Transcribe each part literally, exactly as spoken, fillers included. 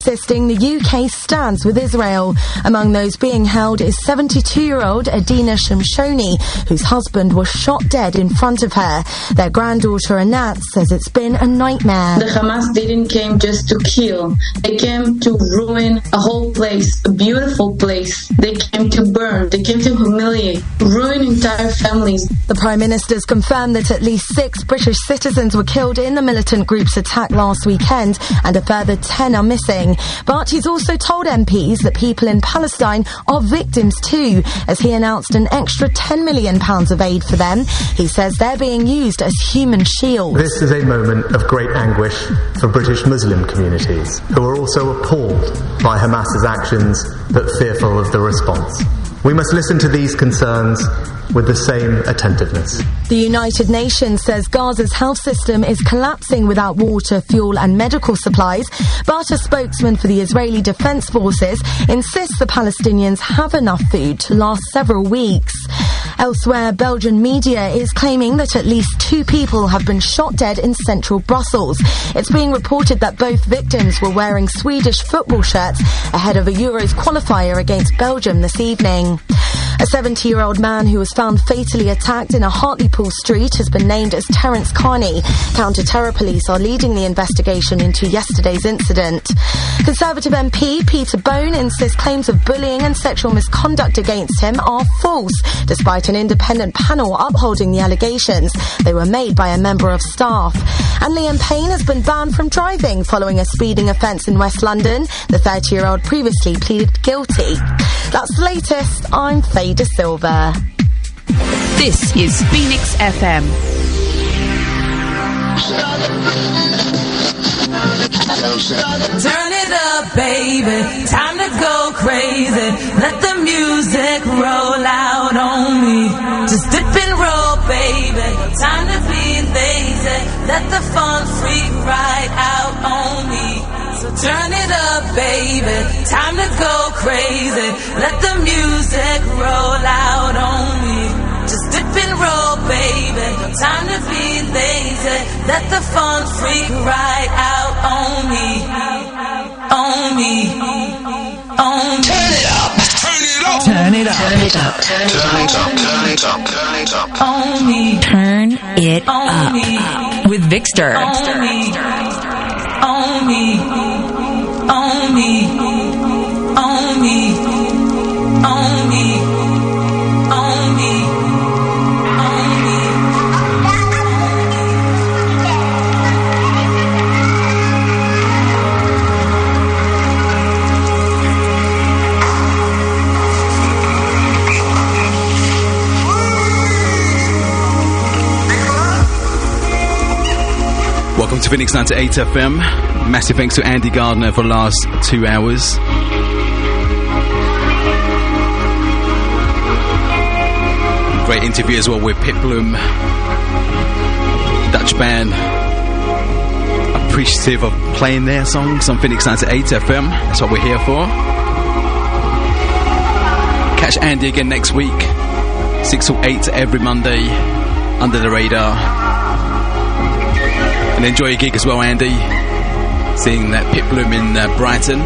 insisting the U K stands with Israel. Among those being held is seventy-two-year-old Adina Shimshoni, whose husband was shot dead in front of her. Their granddaughter Anat says it's been a nightmare. The Hamas didn't came just to kill. They came to ruin a whole place, a beautiful place. They came to burn. They came to humiliate, ruin entire families. The Prime Minister's confirmed that at least six British citizens were killed in the militant group's attack last weekend, and a further ten are missing. But he's also told M Ps that people in Palestine are victims too, as he announced an extra ten million pounds of aid for them. He says they're being used as human shields. This is a moment of great anguish for British Muslim communities, who are also appalled by Hamas's actions but fearful of the response. We must listen to these concerns with the same attentiveness. The United Nations says Gaza's health system is collapsing without water, fuel and medical supplies, but a spokesman for the Israeli Defense Forces insists the Palestinians have enough food to last several weeks. Elsewhere, Belgian media is claiming that at least two people have been shot dead in central Brussels. It's being reported that both victims were wearing Swedish football shirts ahead of a Euros qualifier against Belgium this evening. A seventy-year-old man who was found fatally attacked in a Hartlepool street has been named as Terence Carney. Counter-terror police are leading the investigation into yesterday's incident. Conservative M P Peter Bone insists claims of bullying and sexual misconduct against him are false, despite an independent panel upholding the allegations. They were made by a member of staff. And Liam Payne has been banned from driving following a speeding offence in West London. The thirty-year-old previously pleaded guilty. That's the latest. I'm Faye De Silva. This is Phoenix F M. Turn it up, baby. Time to go crazy. Let the music roll out on me. Just dip and roll, baby. Time to be lazy. Let the fun freak right out on me. So turn it up, baby. Time to go crazy. Let the music roll out on me. Just dip and roll, baby. No time to be lazy. Let the fun freak right out on me. On me. On me. Turn it up. Turn it up. Turn it up. Turn it up. Turn it up. Turn it up. Turn it up. On me. Turn it On up. me. With Victor. On me. On me. On me. On me. On me. On me. Welcome to Phoenix ninety-eight F M. Massive thanks to Andy Gardner for the last two hours. Great interview as well with Pitbloom, Dutch band. Appreciative of playing their songs on Phoenix ninety-eight F M. That's what we're here for. Catch Andy again next week, six till eight every Monday, under the radar. And enjoy your gig as well, Andy. Seeing that Pitbloom in uh, Brighton.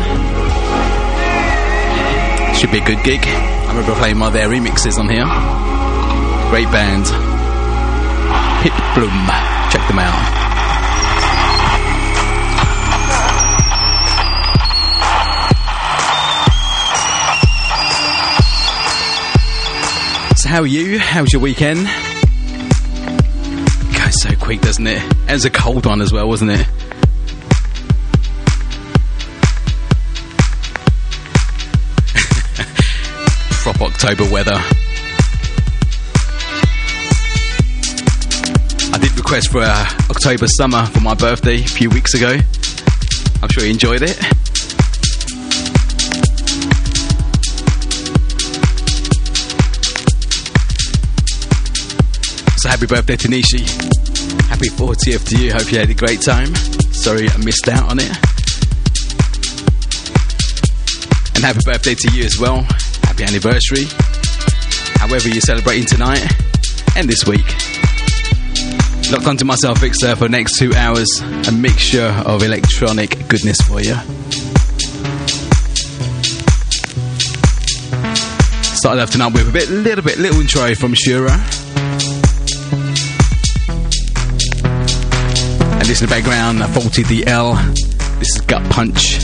Should be a good gig. I remember playing one of their remixes on here. Great band. Pitbloom. Check them out. So how are you? How was your weekend? Goes so quick, doesn't it? It was a cold one as well, wasn't it? Proper October weather. I did request for uh, October summer for my birthday a few weeks ago. I'm sure you enjoyed it. So happy birthday to Nishi. Happy fortieth to you. Hope you had a great time. Sorry I missed out on it. And happy birthday to you as well. Happy anniversary. However you're celebrating tonight and this week. Lock onto myself, Victor, for the next two hours. A mixture of electronic goodness for you. Started off tonight with a bit, little bit, little intro from Shura. And this in the background, forty D L. This is Gut Punch.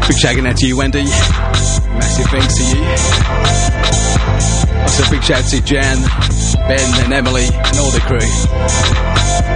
Big shout out to you, Wendy. Massive thanks to you. Also, big shout out to Jan, Ben, and Emily, and all the crew.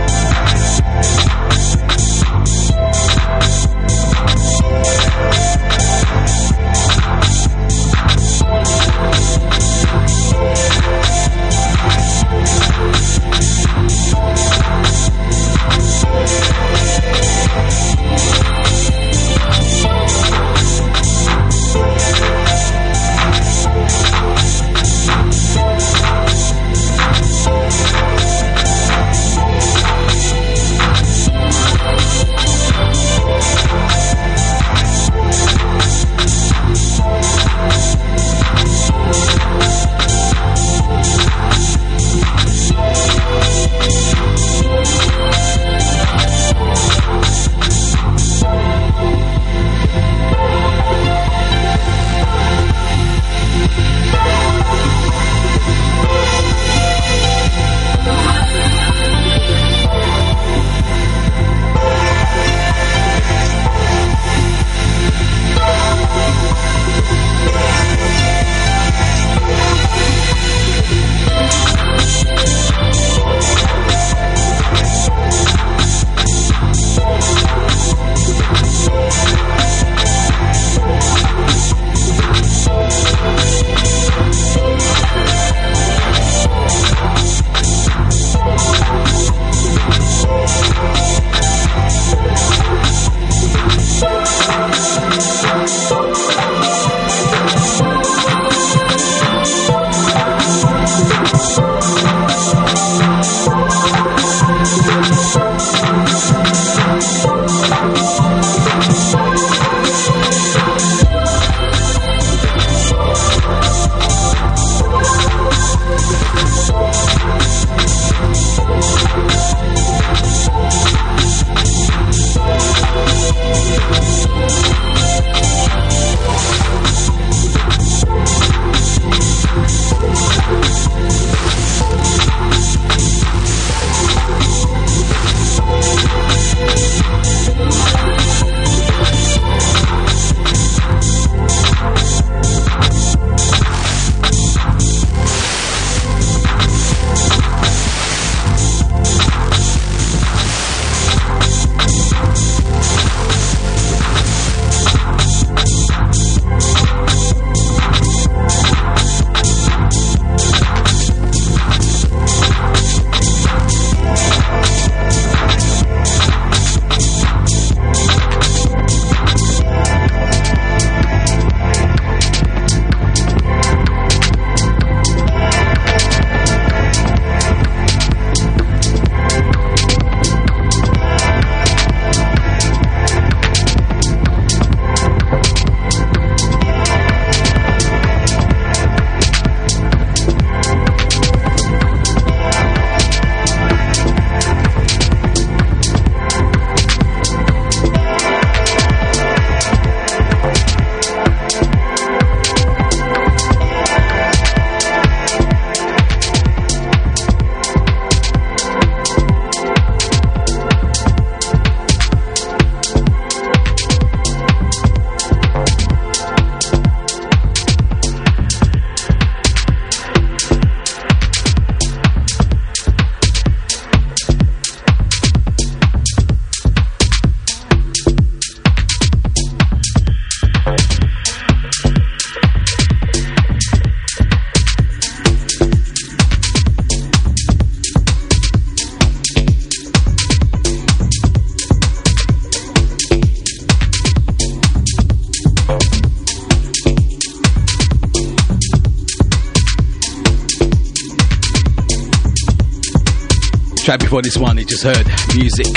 Track before this one, you just heard Music.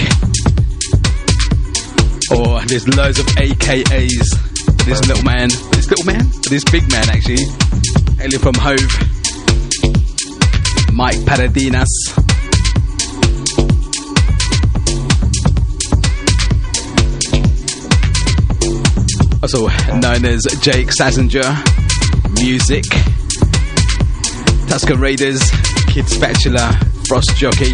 Or there's loads of A K As for this little man, this little man, this big man actually, hailing from Hove, Mike Paradinas. Also known as Jake Sassinger, Music, Tuscan Raiders, Kid Spatula, Frost Jockey,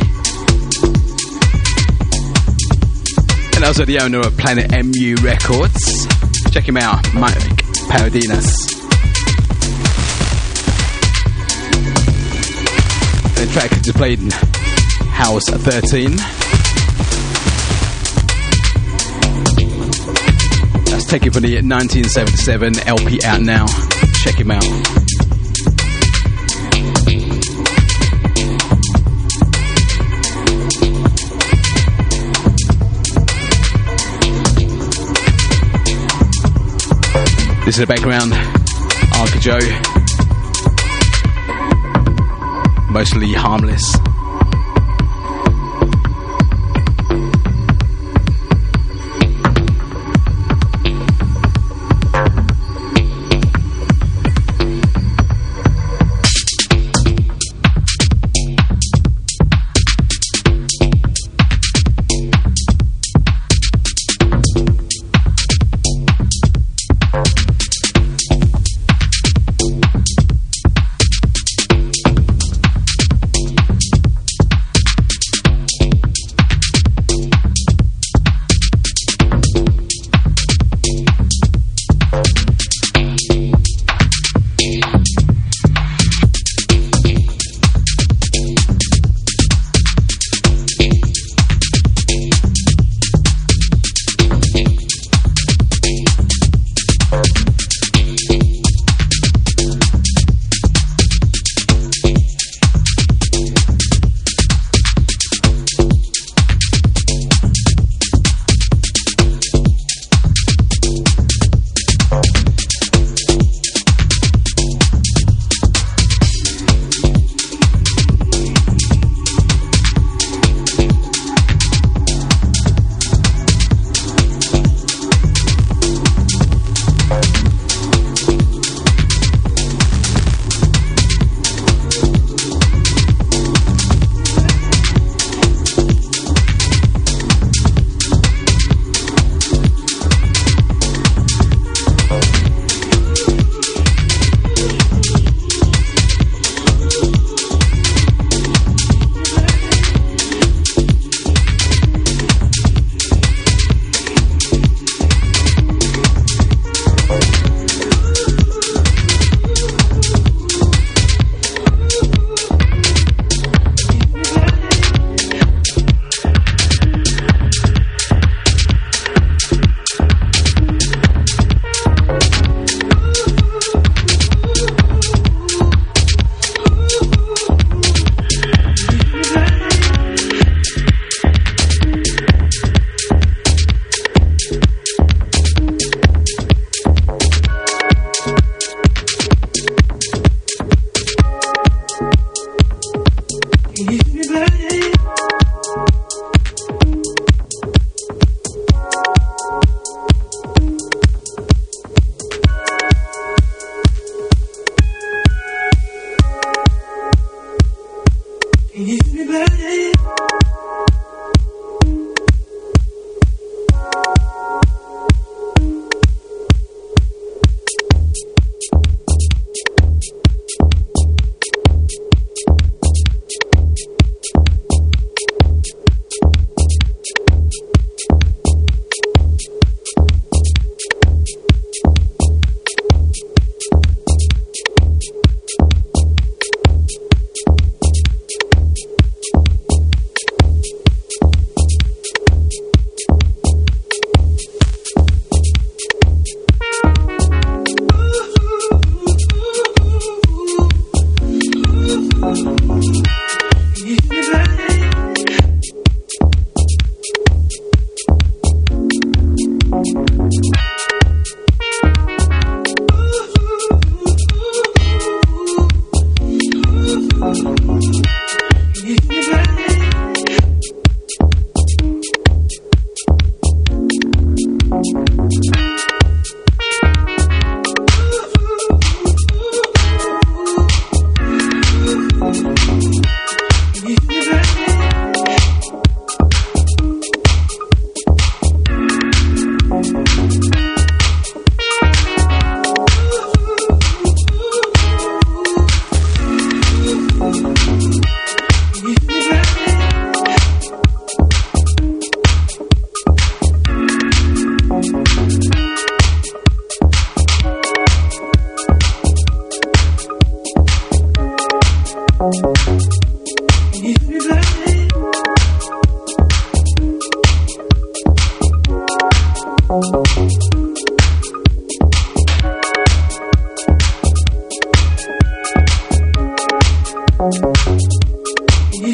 and also the owner of Planet M U Records. Check him out, Mike Paradinas. The track just played in House thirteen. That's taken from the nineteen seventy-seven L P out now. Check him out. This is the background, Arca Joe, mostly harmless.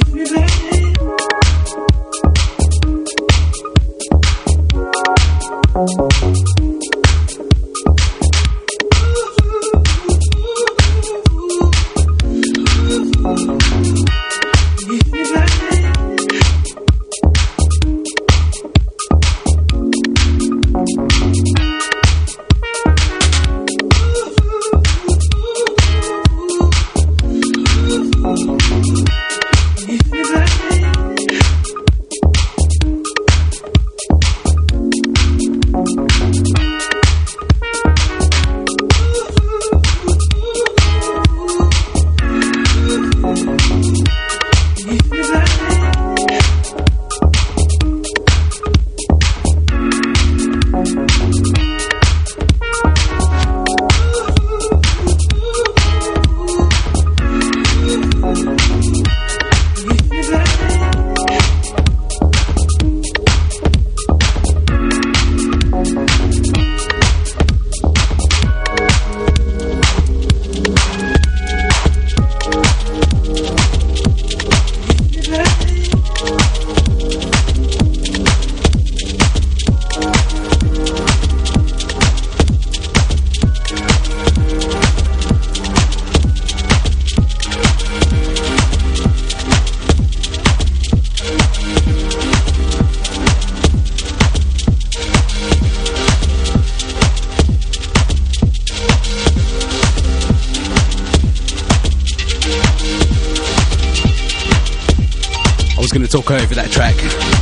Going to talk over that track.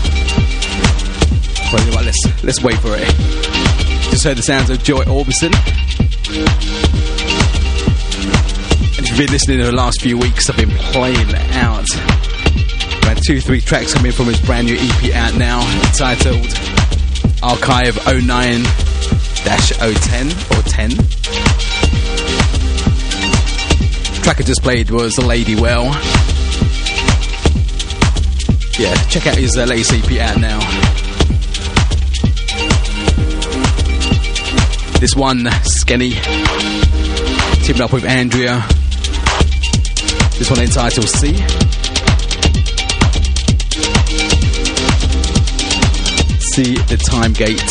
Well, you know what, let's let's wait for it. Just heard the sounds of Joy Orbison. And if you've been listening in the last few weeks, I've been playing out about two, three tracks coming from his brand new E P out now, titled Archive oh nine dash oh ten or ten. The track I just played was Lady Well. Yeah, check out his uh, latest E P out now. This one, Skenny, teaming up with Andrea. This one entitled C. See the Time Gate.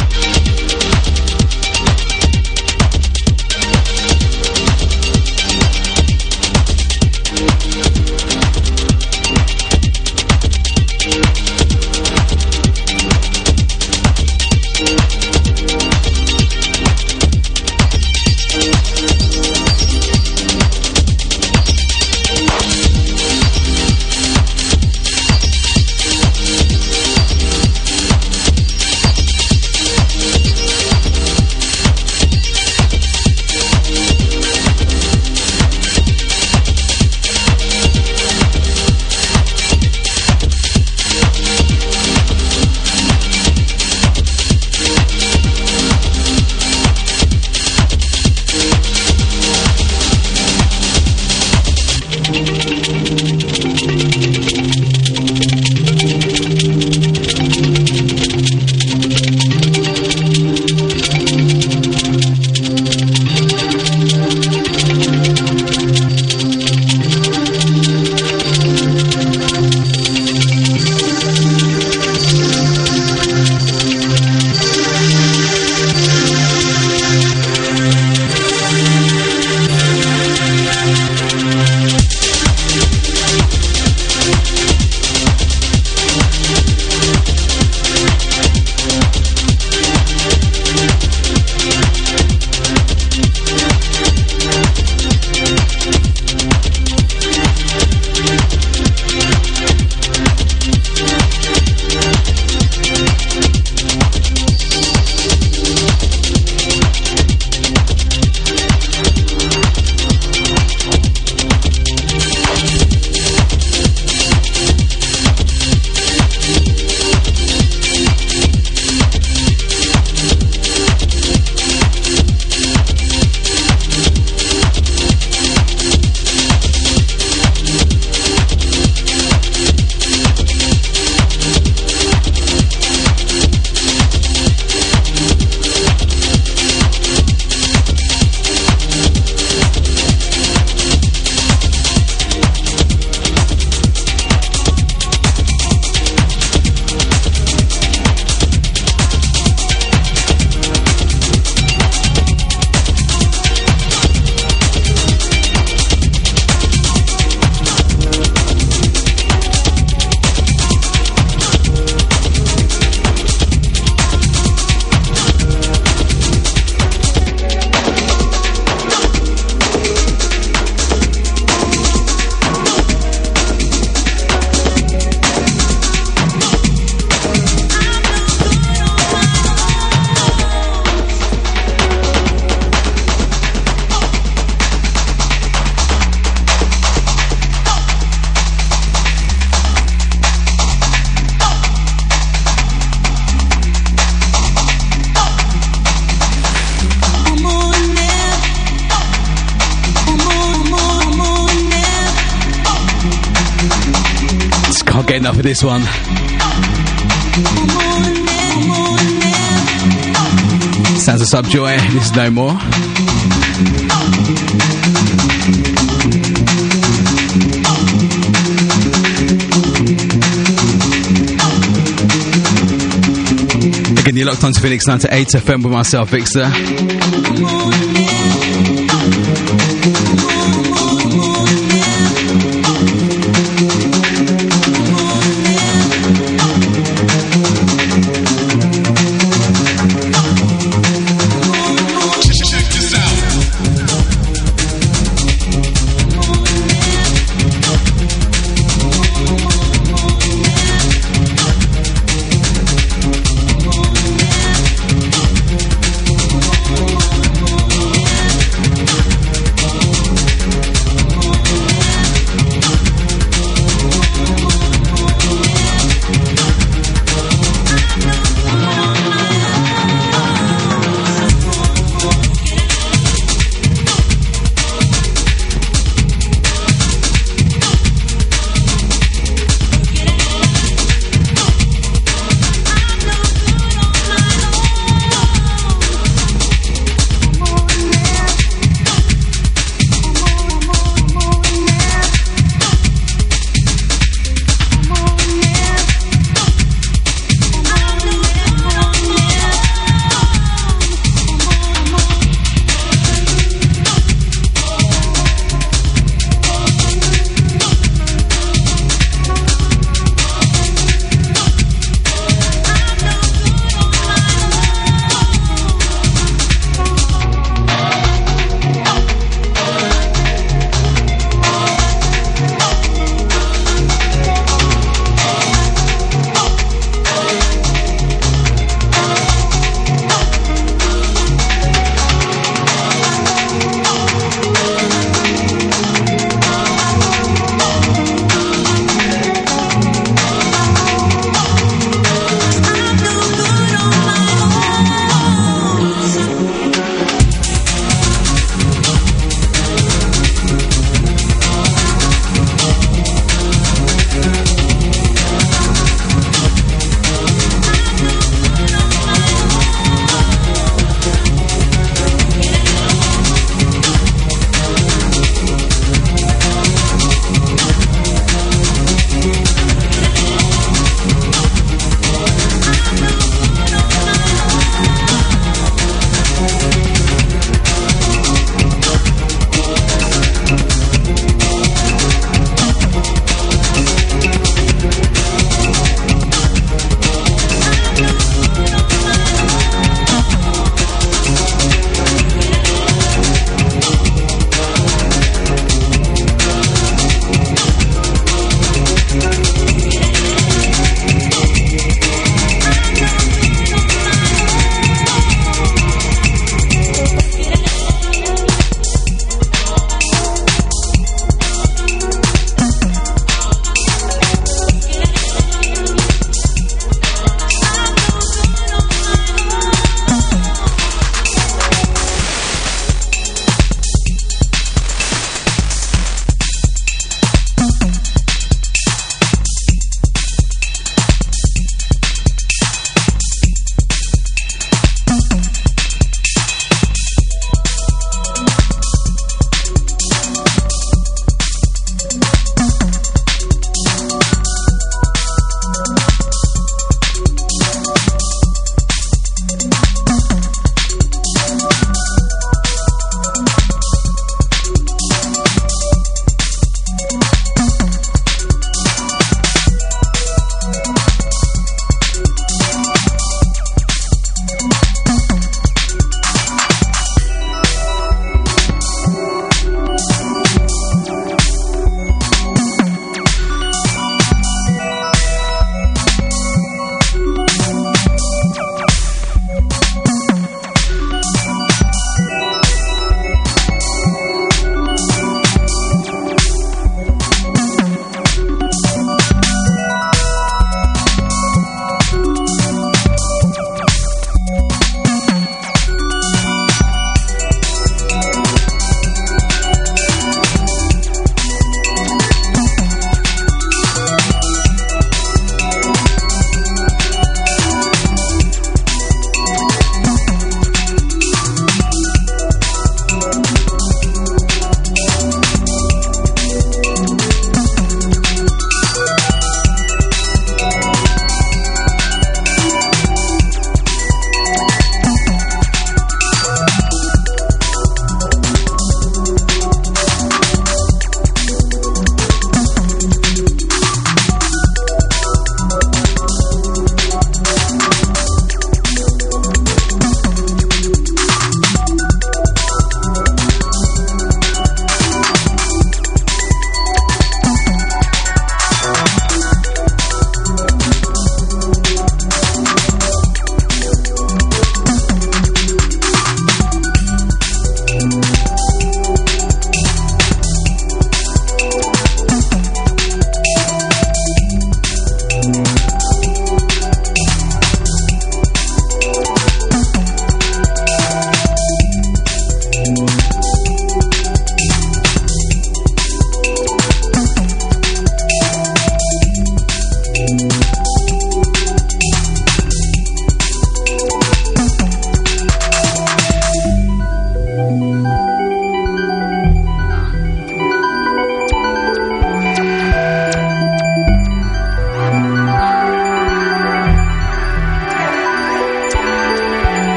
I'll get enough of this one. Sounds of Subjoy. This is No More. Again, you're locked on to Phoenix ninety-eight F M with myself, Vixter. Oh,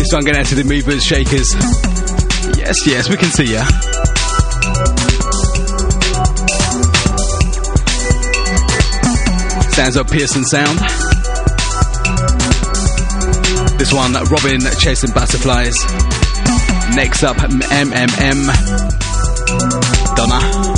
This one going out to the movers, shakers. Yes, yes, we can see ya. Sounds of Pearson Sound. This one, Robin Chasing Butterflies. Next up, M M M. Donna.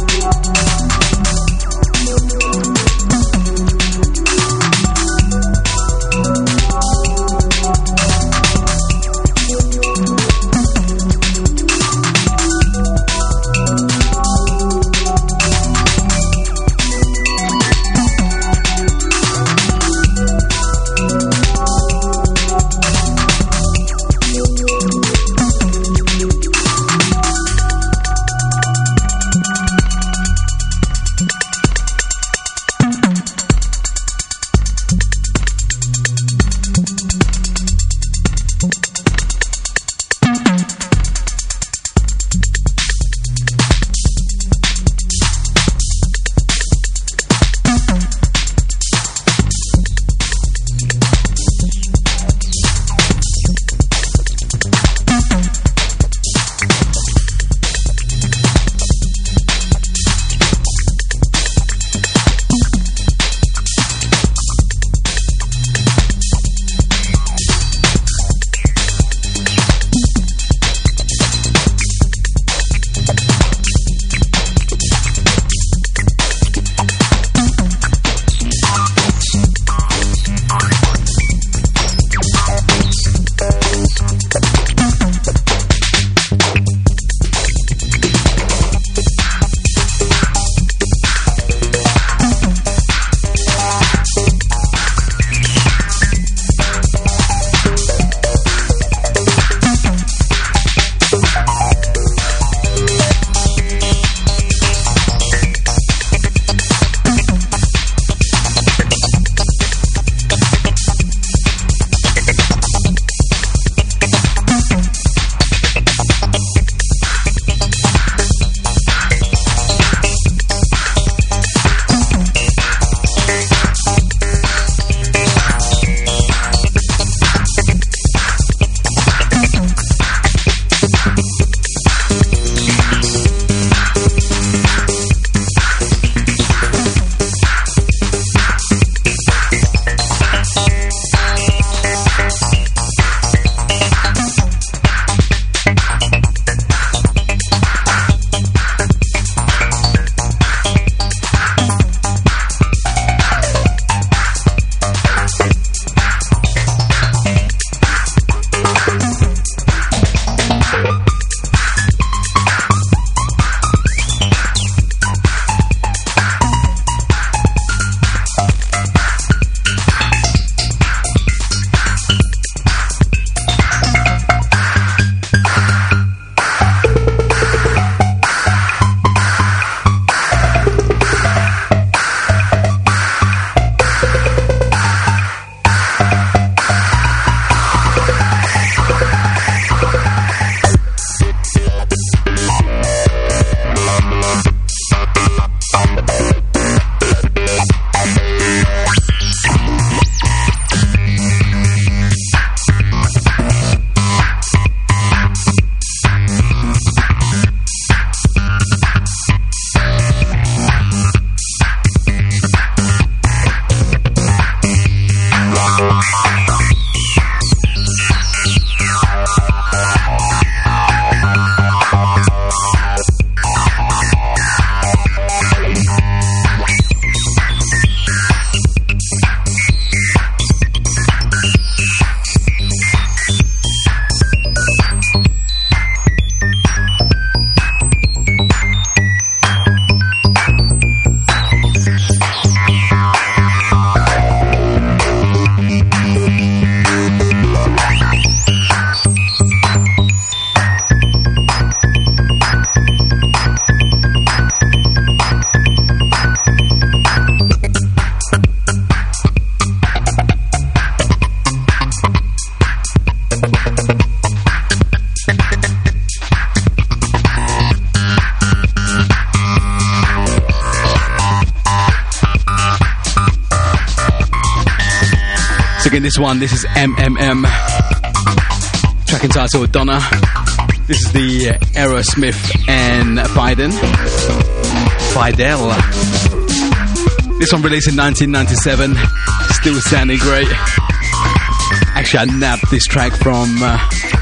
So again, this one, this is M M M. track entitled Donna. This is the uh, Aerosmith and Biden. Fidel. This one released in nineteen ninety-seven. Still sounding great. Actually, I nabbed this track from uh,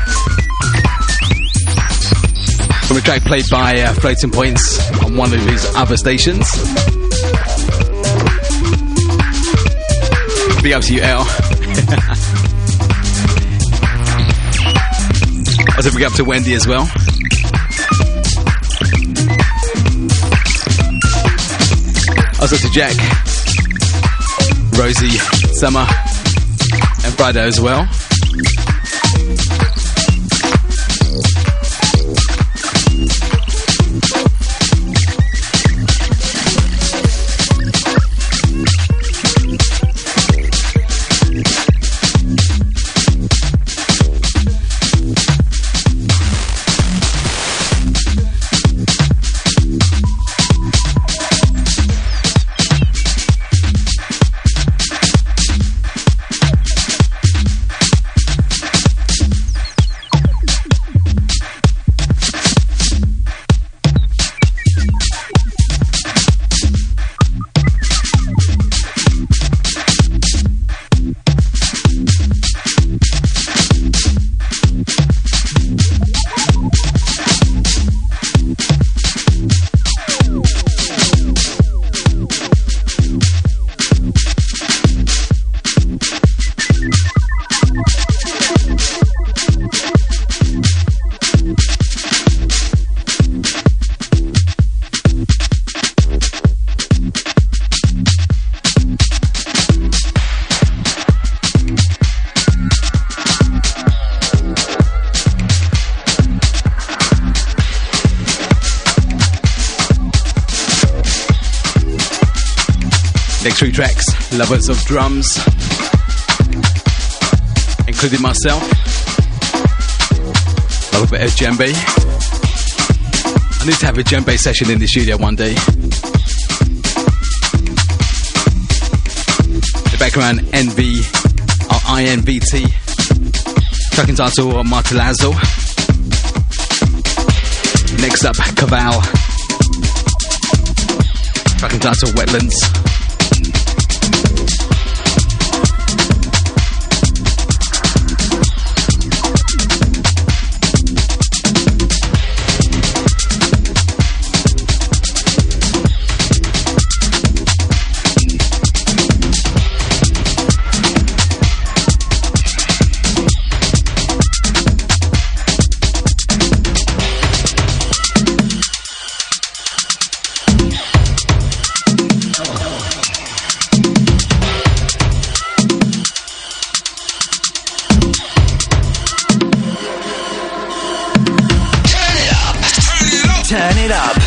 from a track played by uh, Floating Points on one of his other stations. Big up to you, L. Also big up to Wendy as well. Also to Jack, Rosie, Summer, and Friday as well. Three tracks, lovers of drums, including myself. Love a bit of djembe. I need to have a djembe session in the studio one day. The background N V or I N V T. Track entitled Martelazzo. Next up, Caval. Track entitled Wetlands. Turn it up.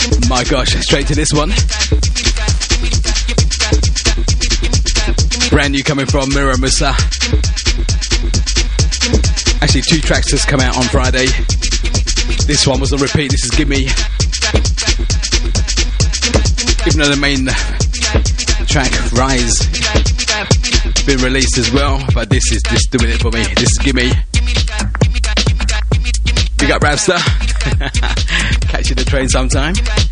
My gosh, straight to this one. Brand new coming from Mira Musa. Actually, two tracks just come out on Friday. This one was on repeat. This is Gimme. Even though the main track, Rise, been released as well, but this is just doing it for me. This is Gimme. Big up Rapster. Catch you the train sometime.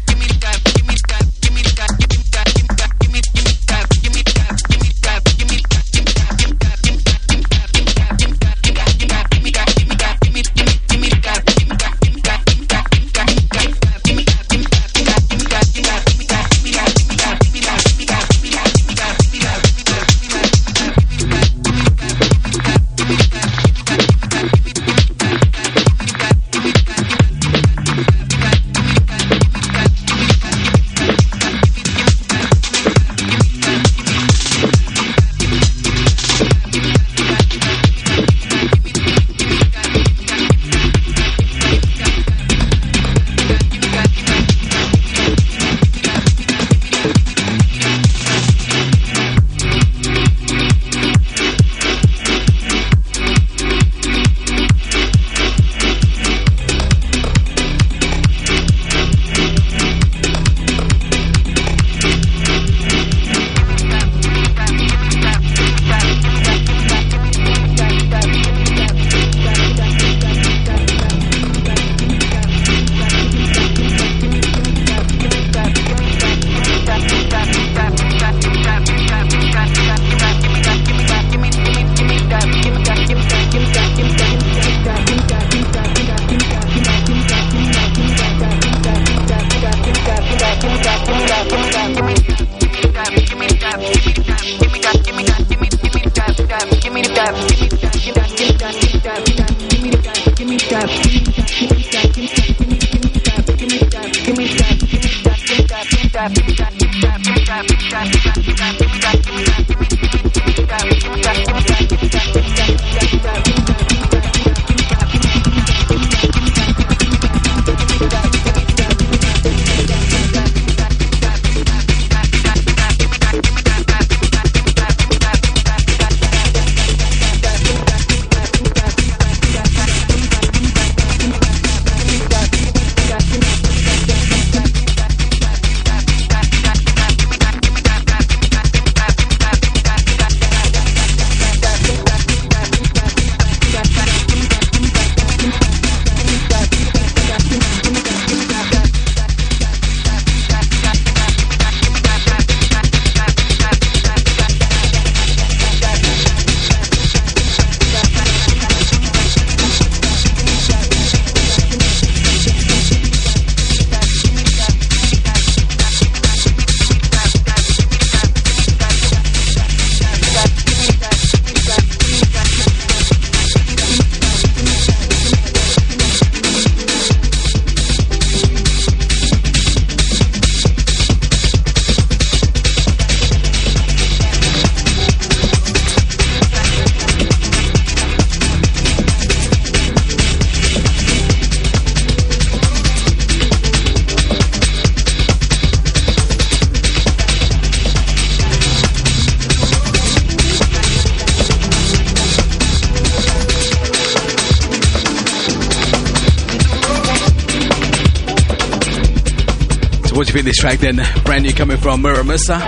What do you think of this track then? Brand new coming from Mura Musa.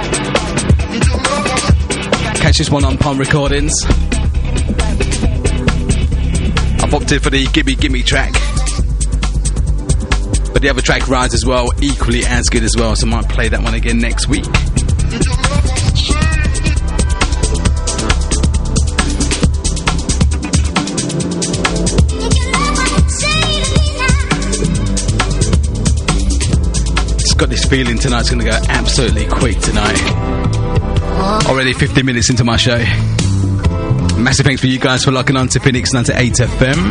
Catch this one on Palm Recordings. I've opted for the Gimme Gimme track, but the other track, Rise, as well, equally as good as well, so I might play that one again next week. Got this feeling tonight's going to go absolutely quick tonight. Already fifty minutes into my show. Massive thanks for you guys for locking on to Phoenix ninety-eight F M.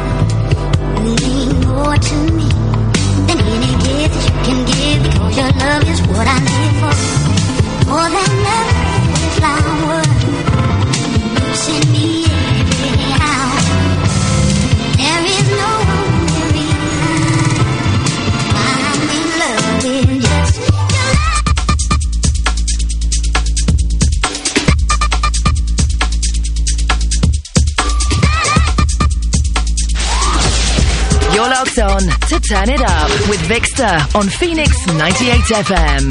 More to me than any gift that you can give, because your love is what I live for. More than every flower, you send me every hour. There is no one reason why I'm in love with Turn It Up with Vixter on Phoenix ninety-eight F M.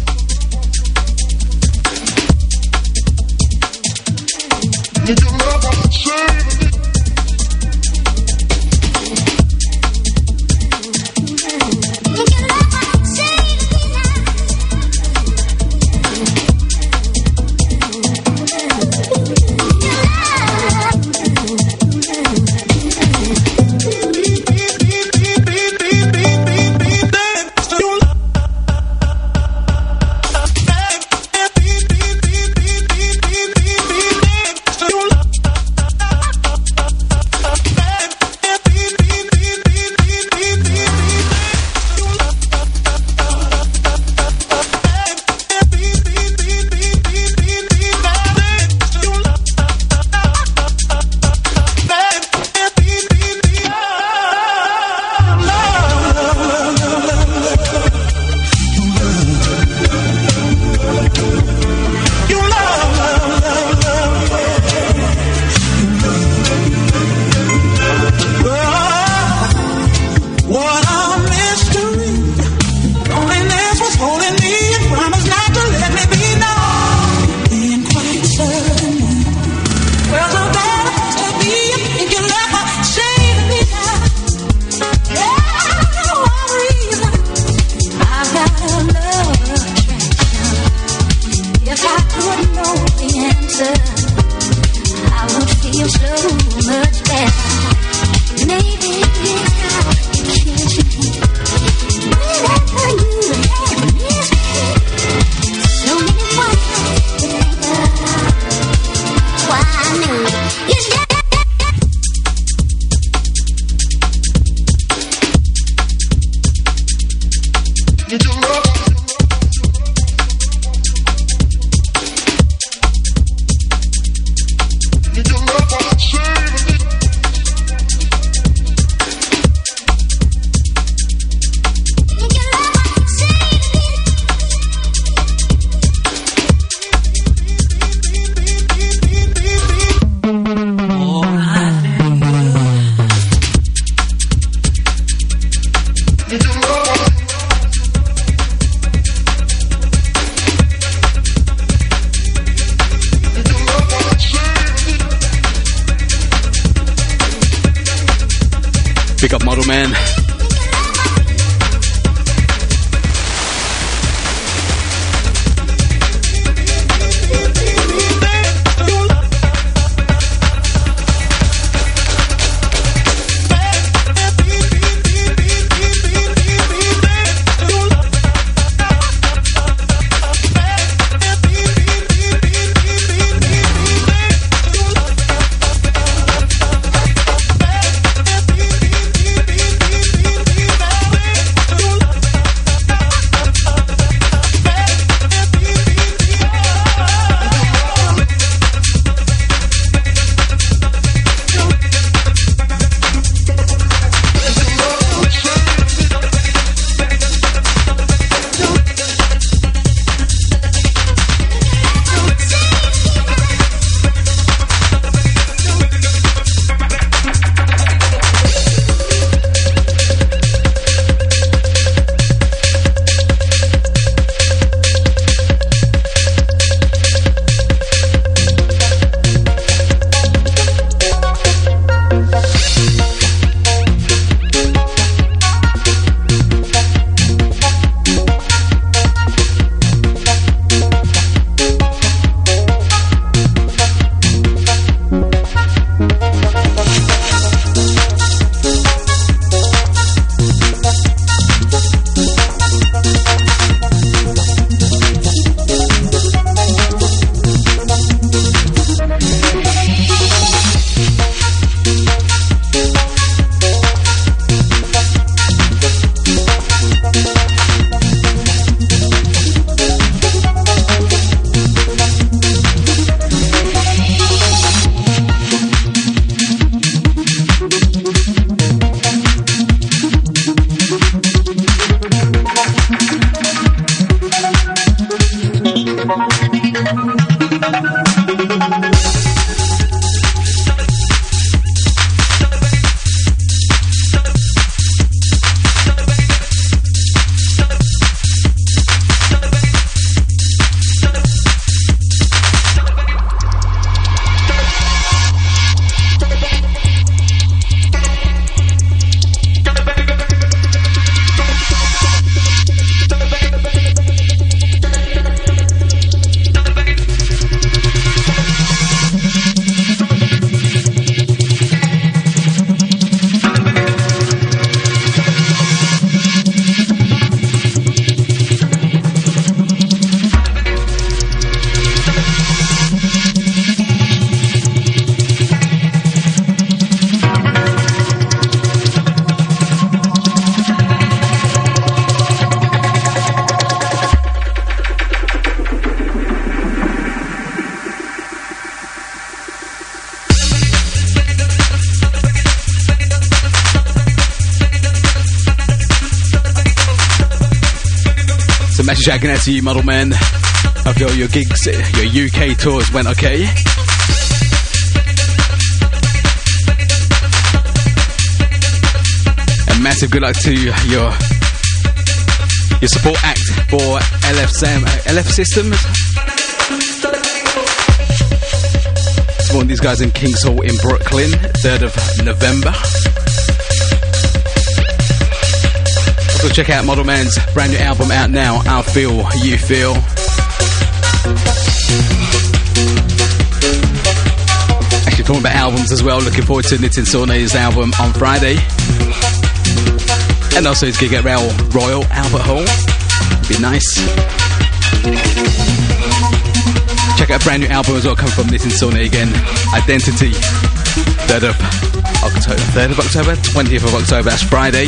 Big up Model Man. So message shouting out to you, Model Man. Hope all your gigs, your U K tours went okay. And massive good luck to your your support act for L F Sam, L F Systems. Supporting these guys in Kings Hall in Brooklyn, third of November. Also check out Model Man's brand new album out now, I'll Feel You Feel. Actually talking about albums as well, looking forward to Nitin Sawhney's album on Friday. And also his gig at Royal, Royal Albert Hall. Be nice. Check out a brand new album as well, coming from Nitin Sawhney again. Identity. third of October. third of October? twentieth of October. That's Friday.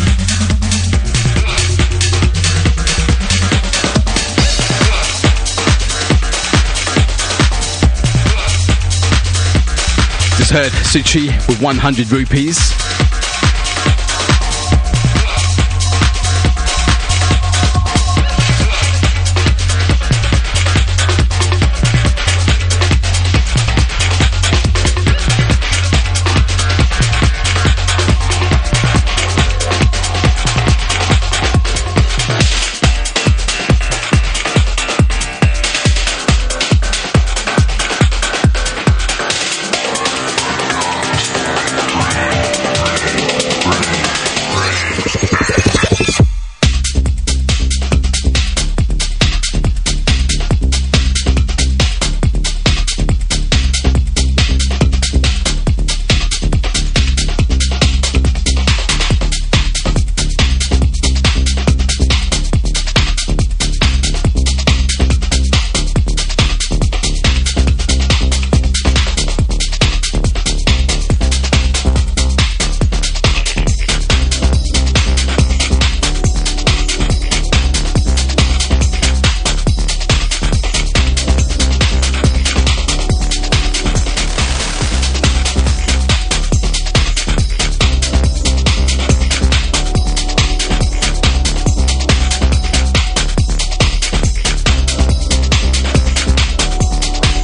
Just heard Suchi with one hundred rupees.